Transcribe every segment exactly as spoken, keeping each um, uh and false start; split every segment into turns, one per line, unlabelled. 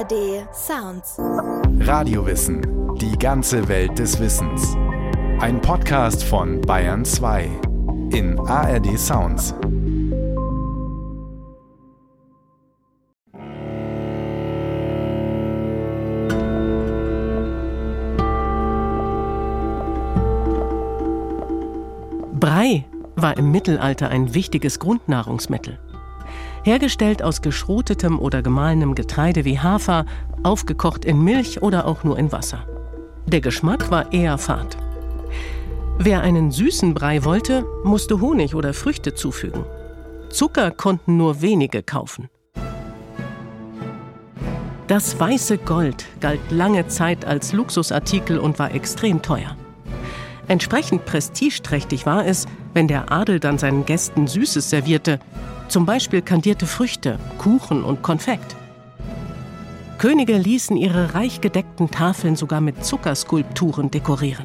R D Sounds.
Radiowissen. Die ganze Welt des Wissens. Ein Podcast von Bayern zwei in A R D Sounds.
Brei war im Mittelalter ein wichtiges Grundnahrungsmittel. Hergestellt aus geschrotetem oder gemahlenem Getreide wie Hafer, aufgekocht in Milch oder auch nur in Wasser. Der Geschmack war eher fad. Wer einen süßen Brei wollte, musste Honig oder Früchte zufügen. Zucker konnten nur wenige kaufen. Das weiße Gold galt lange Zeit als Luxusartikel und war extrem teuer. Entsprechend prestigeträchtig war es, wenn der Adel dann seinen Gästen Süßes servierte, zum Beispiel kandierte Früchte, Kuchen und Konfekt. Könige ließen ihre reich gedeckten Tafeln sogar mit Zuckerskulpturen dekorieren.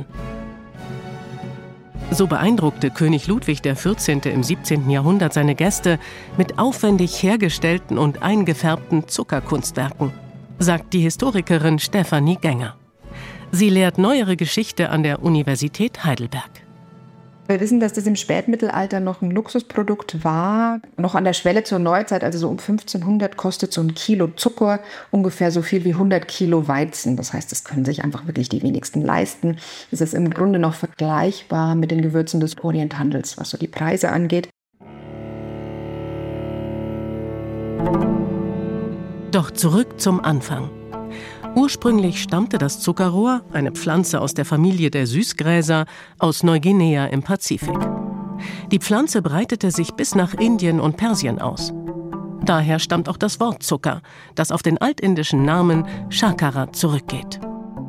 So beeindruckte König Ludwig der Vierzehnte. im siebzehnten. Jahrhundert seine Gäste mit aufwendig hergestellten und eingefärbten Zuckerkunstwerken, sagt die Historikerin Stefanie Gänger. Sie lehrt Neuere Geschichte an der Universität Heidelberg.
Wir wissen, dass das im Spätmittelalter noch ein Luxusprodukt war. Noch an der Schwelle zur Neuzeit, also so um fünfzehnhundert, kostet so ein Kilo Zucker ungefähr so viel wie hundert Kilo Weizen. Das heißt, das können sich einfach wirklich die wenigsten leisten. Es ist im Grunde noch vergleichbar mit den Gewürzen des Orienthandels, was so die Preise angeht.
Doch zurück zum Anfang. Ursprünglich stammte das Zuckerrohr, eine Pflanze aus der Familie der Süßgräser, aus Neuguinea im Pazifik. Die Pflanze breitete sich bis nach Indien und Persien aus. Daher stammt auch das Wort Zucker, das auf den altindischen Namen Shakara zurückgeht.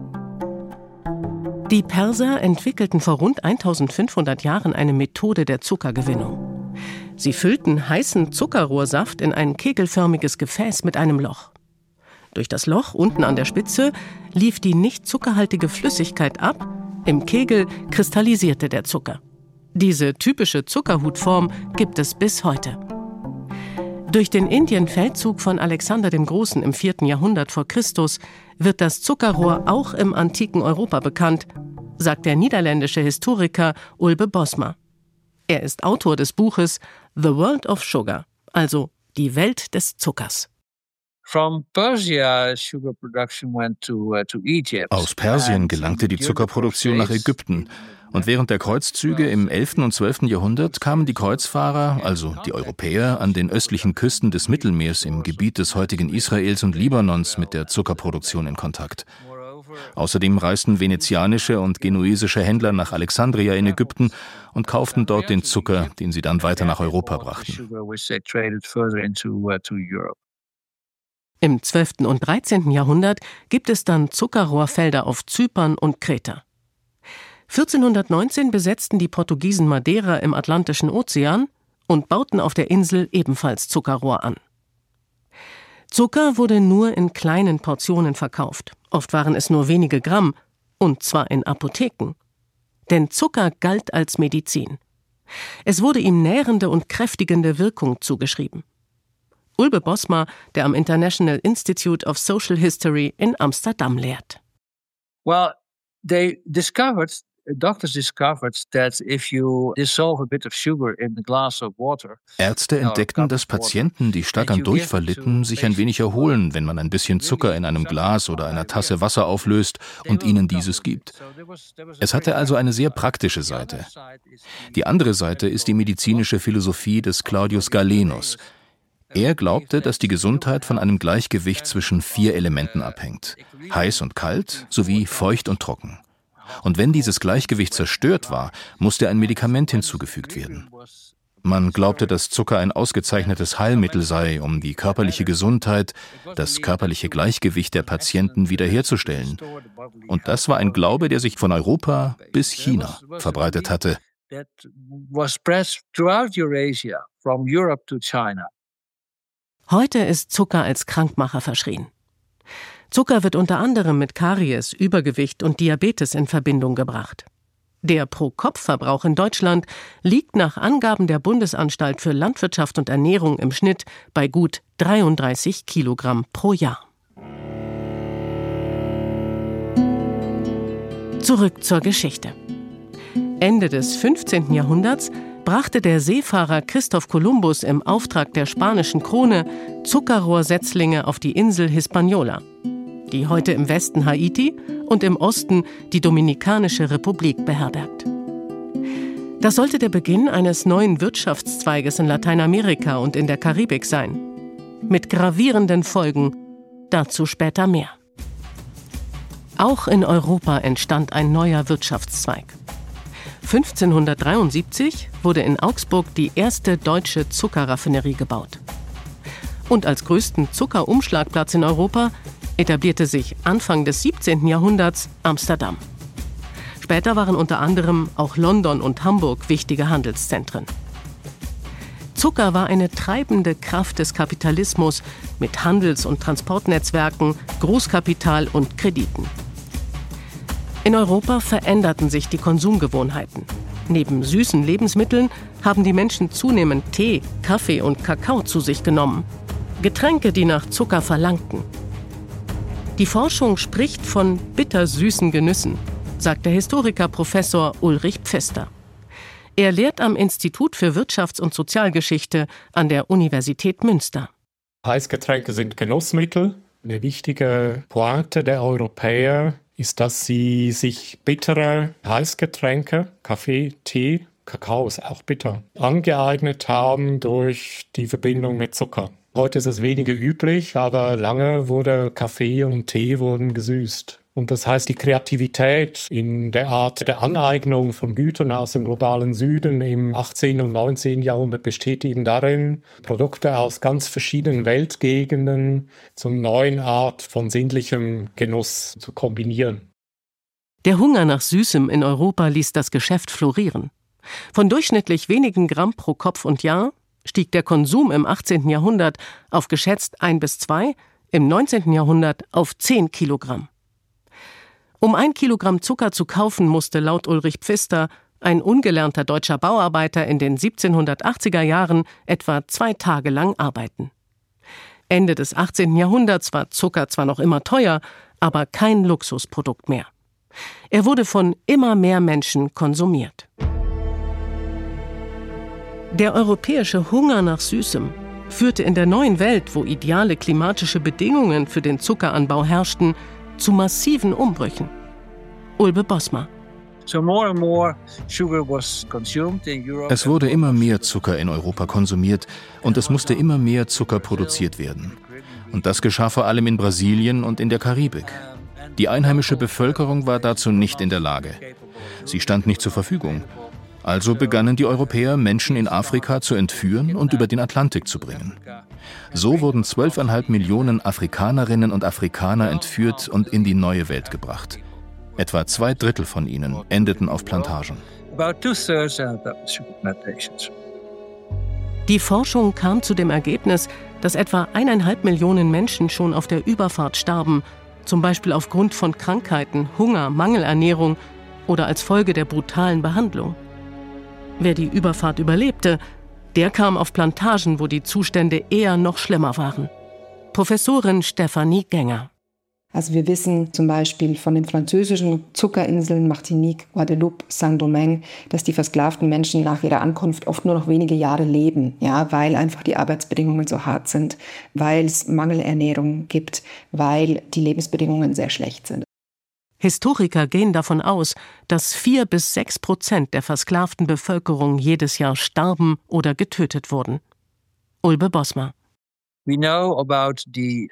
Die Perser entwickelten vor rund eintausendfünfhundert Jahren eine Methode der Zuckergewinnung. Sie füllten heißen Zuckerrohrsaft in ein kegelförmiges Gefäß mit einem Loch. Durch das Loch unten an der Spitze lief die nicht zuckerhaltige Flüssigkeit ab, im Kegel kristallisierte der Zucker. Diese typische Zuckerhutform gibt es bis heute. Durch den Indienfeldzug von Alexander dem Großen im vierten. Jahrhundert vor Christus wird das Zuckerrohr auch im antiken Europa bekannt, sagt der niederländische Historiker Ulbe Bosma. Er ist Autor des Buches The World of Sugar, also die Welt des Zuckers.
Aus Persien gelangte die Zuckerproduktion nach Ägypten. Und während der Kreuzzüge im elften und zwölften. Jahrhundert kamen die Kreuzfahrer, also die Europäer, an den östlichen Küsten des Mittelmeers im Gebiet des heutigen Israels und Libanons mit der Zuckerproduktion in Kontakt. Außerdem reisten venezianische und genuesische Händler nach Alexandria in Ägypten und kauften dort den Zucker, den sie dann weiter nach Europa brachten.
Im zwölften und dreizehnten. Jahrhundert gibt es dann Zuckerrohrfelder auf Zypern und Kreta. vierzehnhundertneunzehn besetzten die Portugiesen Madeira im Atlantischen Ozean und bauten auf der Insel ebenfalls Zuckerrohr an. Zucker wurde nur in kleinen Portionen verkauft. Oft waren es nur wenige Gramm, und zwar in Apotheken. Denn Zucker galt als Medizin. Es wurde ihm nährende und kräftigende Wirkung zugeschrieben. Ulbe Bosma, der am International Institute of Social History in Amsterdam lehrt.
Well, they discovered, doctors discovered that if you dissolve a bit of sugar in a glass of water.
Ärzte entdeckten, dass Patienten, die stark an Durchfall litten, sich ein wenig erholen, wenn man ein bisschen Zucker in einem Glas oder einer Tasse Wasser auflöst und ihnen dieses gibt. Es hatte also eine sehr praktische Seite. Die andere Seite ist die medizinische Philosophie des Claudius Galenus. Er glaubte, dass die Gesundheit von einem Gleichgewicht zwischen vier Elementen abhängt: heiß und kalt sowie feucht und trocken. Und wenn dieses Gleichgewicht zerstört war, musste ein Medikament hinzugefügt werden. Man glaubte, dass Zucker ein ausgezeichnetes Heilmittel sei, um die körperliche Gesundheit, das körperliche Gleichgewicht der Patienten wiederherzustellen. Und das war ein Glaube, der sich von Europa bis China verbreitet hatte.
Heute ist Zucker als Krankmacher verschrien. Zucker wird unter anderem mit Karies, Übergewicht und Diabetes in Verbindung gebracht. Der Pro-Kopf-Verbrauch in Deutschland liegt nach Angaben der Bundesanstalt für Landwirtschaft und Ernährung im Schnitt bei gut dreiunddreißig Kilogramm pro Jahr. Zurück zur Geschichte. Ende des fünfzehnten Jahrhunderts brachte der Seefahrer Christoph Kolumbus im Auftrag der spanischen Krone Zuckerrohrsetzlinge auf die Insel Hispaniola, die heute im Westen Haiti und im Osten die Dominikanische Republik beherbergt. Das sollte der Beginn eines neuen Wirtschaftszweiges in Lateinamerika und in der Karibik sein. Mit gravierenden Folgen, dazu später mehr. Auch in Europa entstand ein neuer Wirtschaftszweig. fünfzehnhundertdreiundsiebzig wurde in Augsburg die erste deutsche Zuckerraffinerie gebaut. Und als größten Zuckerumschlagplatz in Europa etablierte sich Anfang des siebzehnten Jahrhunderts Amsterdam. Später waren unter anderem auch London und Hamburg wichtige Handelszentren. Zucker war eine treibende Kraft des Kapitalismus mit Handels- und Transportnetzwerken, Großkapital und Krediten. In Europa veränderten sich die Konsumgewohnheiten. Neben süßen Lebensmitteln haben die Menschen zunehmend Tee, Kaffee und Kakao zu sich genommen. Getränke, die nach Zucker verlangten. Die Forschung spricht von bittersüßen Genüssen, sagt der Historiker Professor Ulrich Pfister. Er lehrt am Institut für Wirtschafts- und Sozialgeschichte an der Universität Münster.
Heißgetränke sind Genussmittel. Eine wichtige Pointe der Europäer ist, dass sie sich bittere Heißgetränke, Kaffee, Tee, Kakao ist auch bitter, angeeignet haben durch die Verbindung mit Zucker. Heute ist es weniger üblich, aber lange wurde Kaffee und Tee wurden gesüßt. Und das heißt, die Kreativität in der Art der Aneignung von Gütern aus dem globalen Süden im achtzehnten und neunzehnten Jahrhundert besteht eben darin, Produkte aus ganz verschiedenen Weltgegenden zu einer neuen Art von sinnlichem Genuss zu kombinieren.
Der Hunger nach Süßem in Europa ließ das Geschäft florieren. Von durchschnittlich wenigen Gramm pro Kopf und Jahr stieg der Konsum im achtzehnten Jahrhundert auf geschätzt ein bis zwei, im neunzehnten Jahrhundert auf zehn Kilogramm. Um ein Kilogramm Zucker zu kaufen, musste laut Ulrich Pfister ein ungelernter deutscher Bauarbeiter in den siebzehnhundertachtziger Jahren etwa zwei Tage lang arbeiten. Ende des achtzehnten Jahrhunderts war Zucker zwar noch immer teuer, aber kein Luxusprodukt mehr. Er wurde von immer mehr Menschen konsumiert. Der europäische Hunger nach Süßem führte in der neuen Welt, wo ideale klimatische Bedingungen für den Zuckeranbau herrschten, zu massiven Umbrüchen. Ulbe Bosma.
Es wurde immer mehr Zucker in Europa konsumiert und es musste immer mehr Zucker produziert werden. Und das geschah vor allem in Brasilien und in der Karibik. Die einheimische Bevölkerung war dazu nicht in der Lage. Sie stand nicht zur Verfügung. Also begannen die Europäer, Menschen in Afrika zu entführen und über den Atlantik zu bringen. So wurden zwölfeinhalb Millionen Afrikanerinnen und Afrikaner entführt und in die neue Welt gebracht. Etwa zwei Drittel von ihnen endeten auf Plantagen.
Die Forschung kam zu dem Ergebnis, dass etwa eineinhalb Millionen Menschen schon auf der Überfahrt starben, zum Beispiel aufgrund von Krankheiten, Hunger, Mangelernährung oder als Folge der brutalen Behandlung. Wer die Überfahrt überlebte, der kam auf Plantagen, wo die Zustände eher noch schlimmer waren. Professorin Stefanie Gänger.
Also wir wissen zum Beispiel von den französischen Zuckerinseln Martinique, Guadeloupe, Saint-Domingue, dass die versklavten Menschen nach ihrer Ankunft oft nur noch wenige Jahre leben, ja, weil einfach die Arbeitsbedingungen so hart sind, weil es Mangelernährung gibt, weil die Lebensbedingungen sehr schlecht sind.
Historiker gehen davon aus, dass vier bis sechs Prozent der versklavten Bevölkerung jedes Jahr starben oder getötet wurden. Ulbe Bosma.
We know about the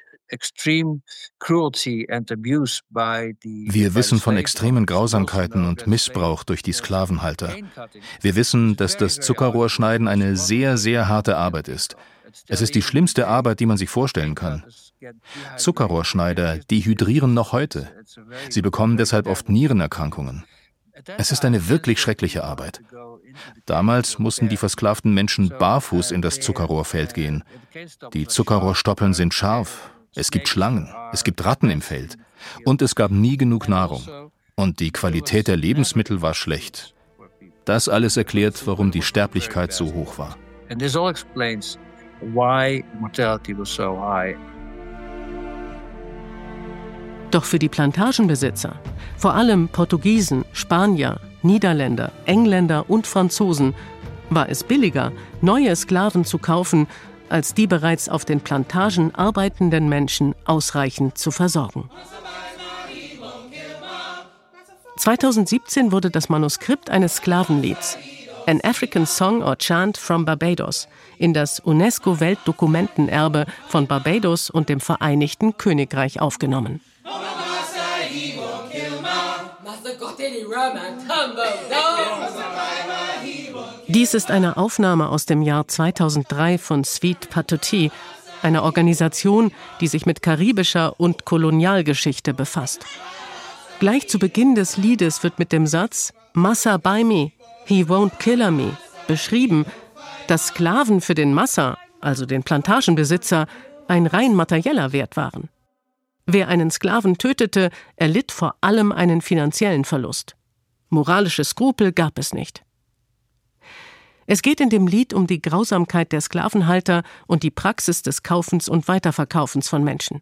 Wir wissen von extremen Grausamkeiten und Missbrauch durch die Sklavenhalter. Wir wissen, dass das Zuckerrohrschneiden eine sehr, sehr harte Arbeit ist. Es ist die schlimmste Arbeit, die man sich vorstellen kann. Zuckerrohrschneider dehydrieren noch heute. Sie bekommen deshalb oft Nierenerkrankungen. Es ist eine wirklich schreckliche Arbeit. Damals mussten die versklavten Menschen barfuß in das Zuckerrohrfeld gehen. Die Zuckerrohrstoppeln sind scharf. Es gibt Schlangen, es gibt Ratten im Feld und es gab nie genug Nahrung. Und die Qualität der Lebensmittel war schlecht. Das alles erklärt, warum die Sterblichkeit so hoch war.
Doch für die Plantagenbesitzer, vor allem Portugiesen, Spanier, Niederländer, Engländer und Franzosen, war es billiger, neue Sklaven zu kaufen, als die bereits auf den Plantagen arbeitenden Menschen ausreichend zu versorgen. zweitausendsiebzehn wurde das Manuskript eines Sklavenlieds, An African Song or Chant from Barbados, in das UNESCO-Weltdokumentenerbe von Barbados und dem Vereinigten Königreich aufgenommen. Dies ist eine Aufnahme aus dem Jahr zweitausenddrei von Sweet Patouti, einer Organisation, die sich mit karibischer und Kolonialgeschichte befasst. Gleich zu Beginn des Liedes wird mit dem Satz "Massa by me, he won't kill me" beschrieben, dass Sklaven für den Massa, also den Plantagenbesitzer, ein rein materieller Wert waren. Wer einen Sklaven tötete, erlitt vor allem einen finanziellen Verlust. Moralische Skrupel gab es nicht. Es geht in dem Lied um die Grausamkeit der Sklavenhalter und die Praxis des Kaufens und Weiterverkaufens von Menschen.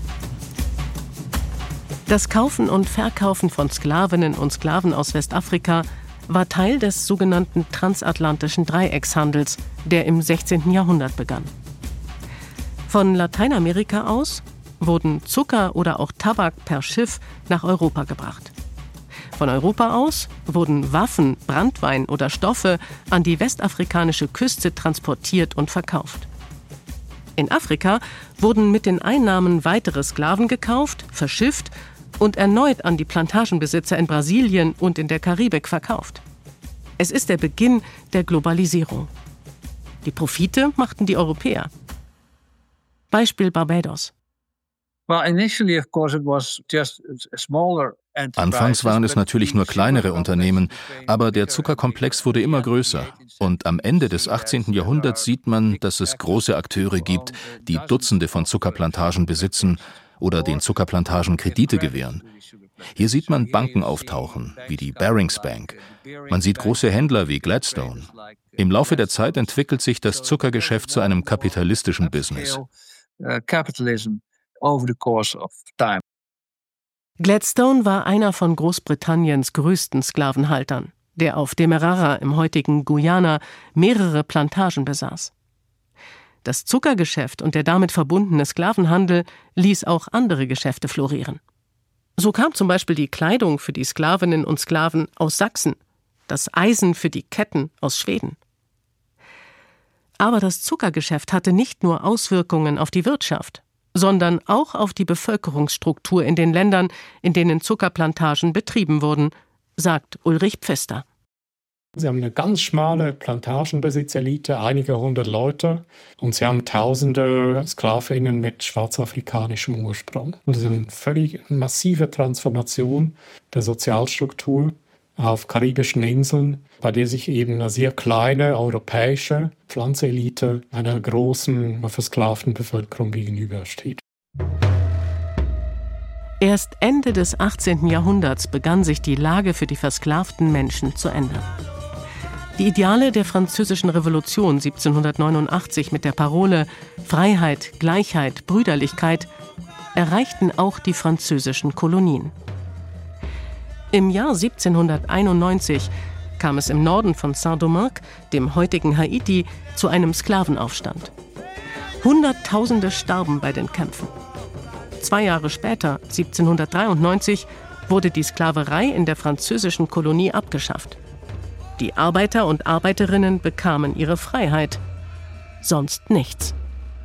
Das Kaufen und Verkaufen von Sklavinnen und Sklaven aus Westafrika war Teil des sogenannten transatlantischen Dreieckshandels, der im sechzehnten Jahrhundert begann. Von Lateinamerika aus wurden Zucker oder auch Tabak per Schiff nach Europa gebracht. Von Europa aus wurden Waffen, Branntwein oder Stoffe an die westafrikanische Küste transportiert und verkauft. In Afrika wurden mit den Einnahmen weitere Sklaven gekauft, verschifft und erneut an die Plantagenbesitzer in Brasilien und in der Karibik verkauft. Es ist der Beginn der Globalisierung. Die Profite machten die Europäer. Beispiel Barbados.
Anfangs waren es natürlich nur kleinere Unternehmen, aber der Zuckerkomplex wurde immer größer. Und am Ende des achtzehnten Jahrhunderts sieht man, dass es große Akteure gibt, die Dutzende von Zuckerplantagen besitzen oder den Zuckerplantagen Kredite gewähren. Hier sieht man Banken auftauchen, wie die Barings Bank. Man sieht große Händler wie Gladstone. Im Laufe der Zeit entwickelt sich das Zuckergeschäft zu einem kapitalistischen Business.
Gladstone war einer von Großbritanniens größten Sklavenhaltern, der auf Demerara im heutigen Guyana mehrere Plantagen besaß. Das Zuckergeschäft und der damit verbundene Sklavenhandel ließ auch andere Geschäfte florieren. So kam zum Beispiel die Kleidung für die Sklavinnen und Sklaven aus Sachsen, das Eisen für die Ketten aus Schweden. Aber das Zuckergeschäft hatte nicht nur Auswirkungen auf die Wirtschaft, sondern auch auf die Bevölkerungsstruktur in den Ländern, in denen Zuckerplantagen betrieben wurden, sagt Ulrich Pfister.
Sie haben eine ganz schmale Plantagenbesitzerelite, einige hundert Leute, und sie haben tausende Sklavinnen mit schwarzafrikanischem Ursprung. Und das ist eine völlig massive Transformation der Sozialstruktur auf karibischen Inseln, bei der sich eben eine sehr kleine europäische Pflanzenelite einer großen versklavten Bevölkerung gegenübersteht.
Erst Ende des achtzehnten Jahrhunderts begann sich die Lage für die versklavten Menschen zu ändern. Die Ideale der Französischen Revolution siebzehnhundertneunundachtzig mit der Parole Freiheit, Gleichheit, Brüderlichkeit erreichten auch die französischen Kolonien. Im Jahr siebzehnhunderteinundneunzig kam es im Norden von Saint-Domingue, dem heutigen Haiti, zu einem Sklavenaufstand. Hunderttausende starben bei den Kämpfen. Zwei Jahre später, siebzehnhundertdreiundneunzig, wurde die Sklaverei in der französischen Kolonie abgeschafft. Die Arbeiter und Arbeiterinnen bekamen ihre Freiheit, sonst nichts.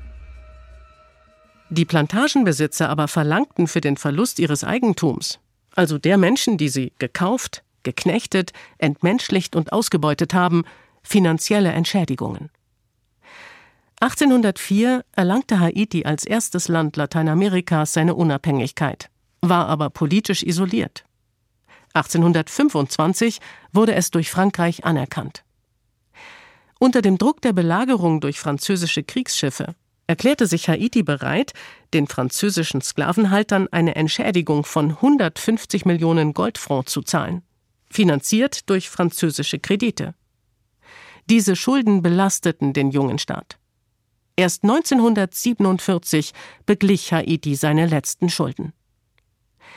Die Plantagenbesitzer aber verlangten für den Verlust ihres Eigentums, also der Menschen, die sie gekauft, geknechtet, entmenschlicht und ausgebeutet haben, finanzielle Entschädigungen. achtzehnhundertvier erlangte Haiti als erstes Land Lateinamerikas seine Unabhängigkeit, war aber politisch isoliert. achtzehnhundertfünfundzwanzig wurde es durch Frankreich anerkannt. Unter dem Druck der Belagerung durch französische Kriegsschiffe erklärte sich Haiti bereit, den französischen Sklavenhaltern eine Entschädigung von hundertfünfzig Millionen Goldfrancs zu zahlen, finanziert durch französische Kredite. Diese Schulden belasteten den jungen Staat. Erst neunzehnhundertsiebenundvierzig beglich Haiti seine letzten Schulden.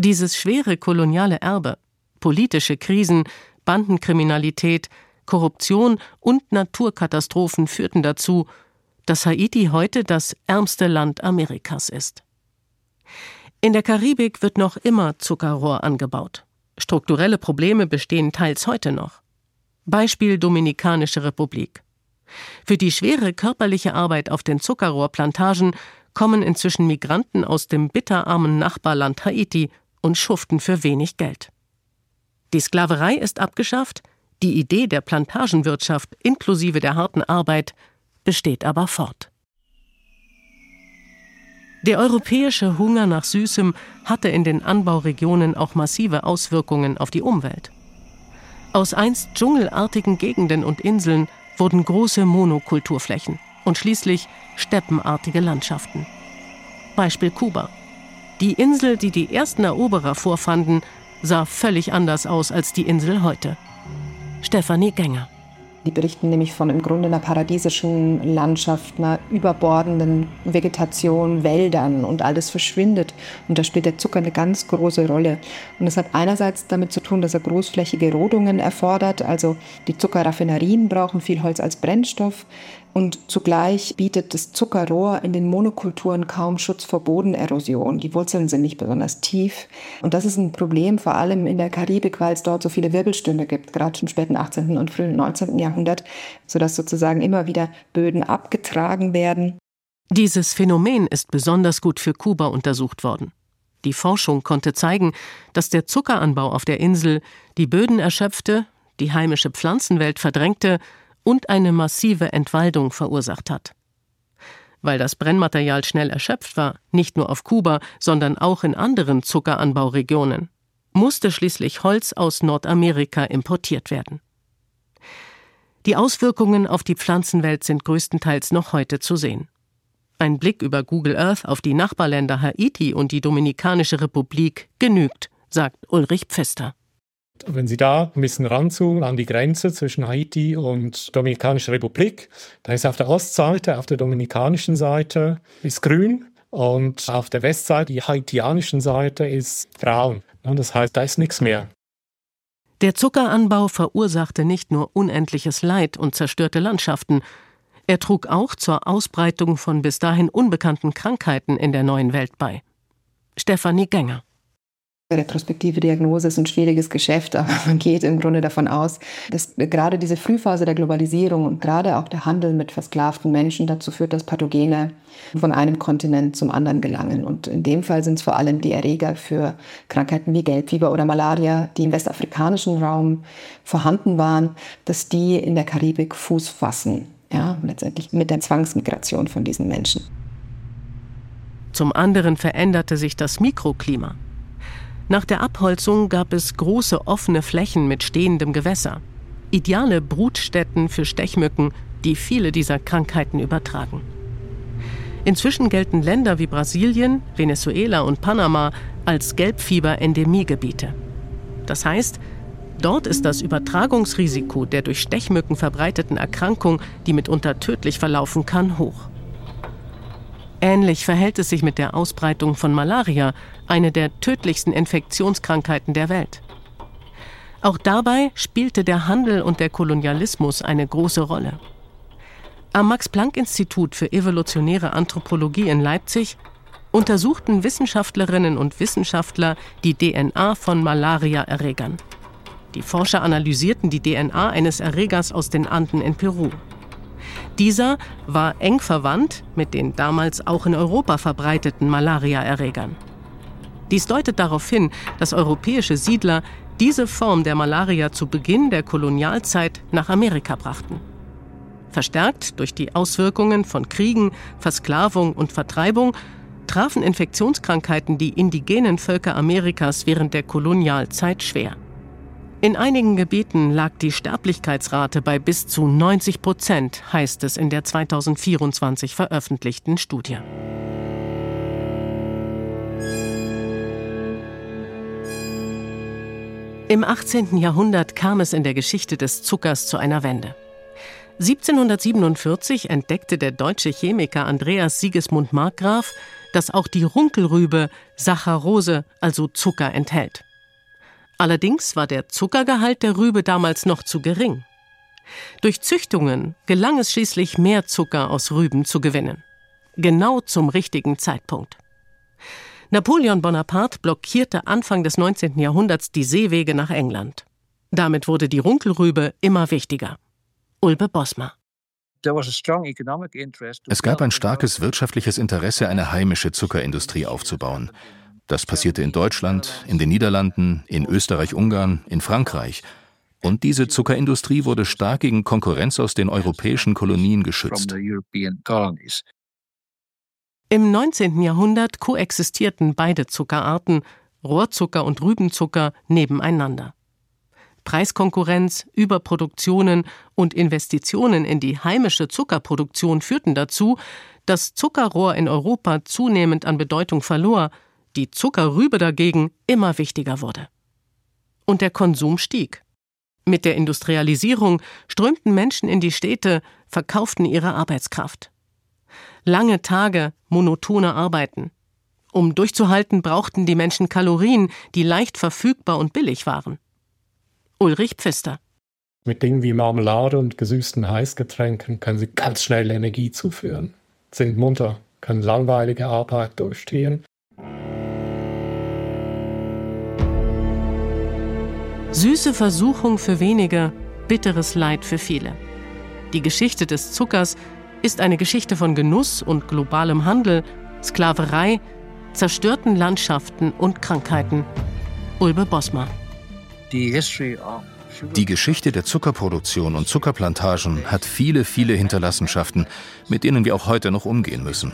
Dieses schwere koloniale Erbe, politische Krisen, Bandenkriminalität, Korruption und Naturkatastrophen führten dazu, dass Haiti heute das ärmste Land Amerikas ist. In der Karibik wird noch immer Zuckerrohr angebaut. Strukturelle Probleme bestehen teils heute noch. Beispiel Dominikanische Republik. Für die schwere körperliche Arbeit auf den Zuckerrohrplantagen kommen inzwischen Migranten aus dem bitterarmen Nachbarland Haiti und schuften für wenig Geld. Die Sklaverei ist abgeschafft, die Idee der Plantagenwirtschaft inklusive der harten Arbeit besteht aber fort. Der europäische Hunger nach Süßem hatte in den Anbauregionen auch massive Auswirkungen auf die Umwelt. Aus einst dschungelartigen Gegenden und Inseln wurden große Monokulturflächen und schließlich steppenartige Landschaften. Beispiel Kuba. Die Insel, die die ersten Eroberer vorfanden, sah völlig anders aus als die Insel heute. Stefanie Gänger.
Die berichten nämlich von im Grunde einer paradiesischen Landschaft, einer überbordenden Vegetation, Wäldern und alles verschwindet. Und da spielt der Zucker eine ganz große Rolle. Und das hat einerseits damit zu tun, dass er großflächige Rodungen erfordert. Also die Zuckerraffinerien brauchen viel Holz als Brennstoff. Und zugleich bietet das Zuckerrohr in den Monokulturen kaum Schutz vor Bodenerosion. Die Wurzeln sind nicht besonders tief. Und das ist ein Problem, vor allem in der Karibik, weil es dort so viele Wirbelstürme gibt, gerade im späten achtzehnten und frühen neunzehnten Jahrhundert, sodass sozusagen immer wieder Böden abgetragen werden.
Dieses Phänomen ist besonders gut für Kuba untersucht worden. Die Forschung konnte zeigen, dass der Zuckeranbau auf der Insel die Böden erschöpfte, die heimische Pflanzenwelt verdrängte und eine massive Entwaldung verursacht hat. Weil das Brennmaterial schnell erschöpft war, nicht nur auf Kuba, sondern auch in anderen Zuckeranbauregionen, musste schließlich Holz aus Nordamerika importiert werden. Die Auswirkungen auf die Pflanzenwelt sind größtenteils noch heute zu sehen. Ein Blick über Google Earth auf die Nachbarländer Haiti und die Dominikanische Republik genügt, sagt Ulrich Pfister.
Wenn Sie da ein bisschen ranzoomen an die Grenze zwischen Haiti und Dominikanischer Republik, da ist auf der Ostseite, auf der dominikanischen Seite ist grün und auf der Westseite, die haitianischen Seite, ist braun. Das heißt, da ist nichts mehr.
Der Zuckeranbau verursachte nicht nur unendliches Leid und zerstörte Landschaften, er trug auch zur Ausbreitung von bis dahin unbekannten Krankheiten in der neuen Welt bei. Stefanie Gänger.
Retrospektive Diagnose ist ein schwieriges Geschäft, aber man geht im Grunde davon aus, dass gerade diese Frühphase der Globalisierung und gerade auch der Handel mit versklavten Menschen dazu führt, dass Pathogene von einem Kontinent zum anderen gelangen. Und in dem Fall sind es vor allem die Erreger für Krankheiten wie Gelbfieber oder Malaria, die im westafrikanischen Raum vorhanden waren, dass die in der Karibik Fuß fassen. Ja, letztendlich mit der Zwangsmigration von diesen Menschen.
Zum anderen veränderte sich das Mikroklima. Nach der Abholzung gab es große offene Flächen mit stehendem Gewässer. Ideale Brutstätten für Stechmücken, die viele dieser Krankheiten übertragen. Inzwischen gelten Länder wie Brasilien, Venezuela und Panama als Gelbfieber-Endemiegebiete. Das heißt, dort ist das Übertragungsrisiko der durch Stechmücken verbreiteten Erkrankung, die mitunter tödlich verlaufen kann, hoch. Ähnlich verhält es sich mit der Ausbreitung von Malaria, eine der tödlichsten Infektionskrankheiten der Welt. Auch dabei spielte der Handel und der Kolonialismus eine große Rolle. Am Max-Planck-Institut für evolutionäre Anthropologie in Leipzig untersuchten Wissenschaftlerinnen und Wissenschaftler die D N A von Malaria-Erregern. Die Forscher analysierten die D N A eines Erregers aus den Anden in Peru. Dieser war eng verwandt mit den damals auch in Europa verbreiteten Malaria-Erregern. Dies deutet darauf hin, dass europäische Siedler diese Form der Malaria zu Beginn der Kolonialzeit nach Amerika brachten. Verstärkt durch die Auswirkungen von Kriegen, Versklavung und Vertreibung trafen Infektionskrankheiten die indigenen Völker Amerikas während der Kolonialzeit schwer. In einigen Gebieten lag die Sterblichkeitsrate bei bis zu neunzig Prozent, heißt es in der zweitausendvierundzwanzig veröffentlichten Studie. Im achtzehnten Jahrhundert kam es in der Geschichte des Zuckers zu einer Wende. siebzehnhundertsiebenundvierzig entdeckte der deutsche Chemiker Andreas Sigismund Markgraf, dass auch die Runkelrübe Saccharose, also Zucker, enthält. Allerdings war der Zuckergehalt der Rübe damals noch zu gering. Durch Züchtungen gelang es schließlich, mehr Zucker aus Rüben zu gewinnen. Genau zum richtigen Zeitpunkt. Napoleon Bonaparte blockierte Anfang des neunzehnten Jahrhunderts die Seewege nach England. Damit wurde die Runkelrübe immer wichtiger. Ulbe Bosma.
Es gab ein starkes wirtschaftliches Interesse, eine heimische Zuckerindustrie aufzubauen. Das passierte in Deutschland, in den Niederlanden, in Österreich-Ungarn, in Frankreich. Und diese Zuckerindustrie wurde stark gegen Konkurrenz aus den europäischen Kolonien geschützt.
Im neunzehnten Jahrhundert koexistierten beide Zuckerarten, Rohrzucker und Rübenzucker, nebeneinander. Preiskonkurrenz, Überproduktionen und Investitionen in die heimische Zuckerproduktion führten dazu, dass Zuckerrohr in Europa zunehmend an Bedeutung verlor, die Zuckerrübe dagegen immer wichtiger wurde. Und der Konsum stieg. Mit der Industrialisierung strömten Menschen in die Städte, verkauften ihre Arbeitskraft. Lange Tage, monotone Arbeiten. Um durchzuhalten, brauchten die Menschen Kalorien, die leicht verfügbar und billig waren. Ulrich Pfister.
Mit Dingen wie Marmelade und gesüßten Heißgetränken können sie ganz schnell Energie zuführen, sind munter, können langweilige Arbeit durchstehen.
Süße Versuchung für wenige, bitteres Leid für viele. Die Geschichte des Zuckers ist eine Geschichte von Genuss und globalem Handel, Sklaverei, zerstörten Landschaften und Krankheiten. Ulbe Bosma.
Die Geschichte der Zuckerproduktion und Zuckerplantagen hat viele, viele Hinterlassenschaften, mit denen wir auch heute noch umgehen müssen.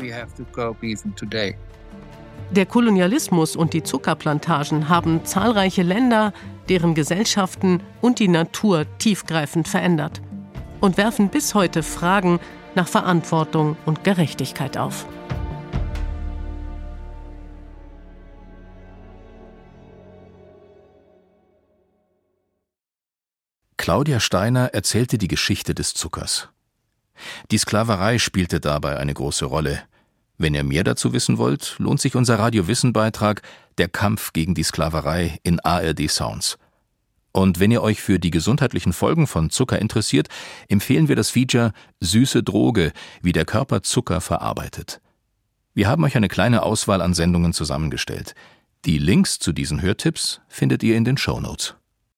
Der Kolonialismus und die Zuckerplantagen haben zahlreiche Länder, deren Gesellschaften und die Natur tiefgreifend verändert und werfen bis heute Fragen nach Verantwortung und Gerechtigkeit auf.
Claudia Steiner erzählte die Geschichte des Zuckers. Die Sklaverei spielte dabei eine große Rolle. Wenn ihr mehr dazu wissen wollt, lohnt sich unser Radio-Wissen-Beitrag »Der Kampf gegen die Sklaverei« in A R D Sounds. Und wenn ihr euch für die gesundheitlichen Folgen von Zucker interessiert, empfehlen wir das Feature »Süße Droge, wie der Körper Zucker verarbeitet«. Wir haben euch eine kleine Auswahl an Sendungen zusammengestellt. Die Links zu diesen Hörtipps findet ihr in den Shownotes.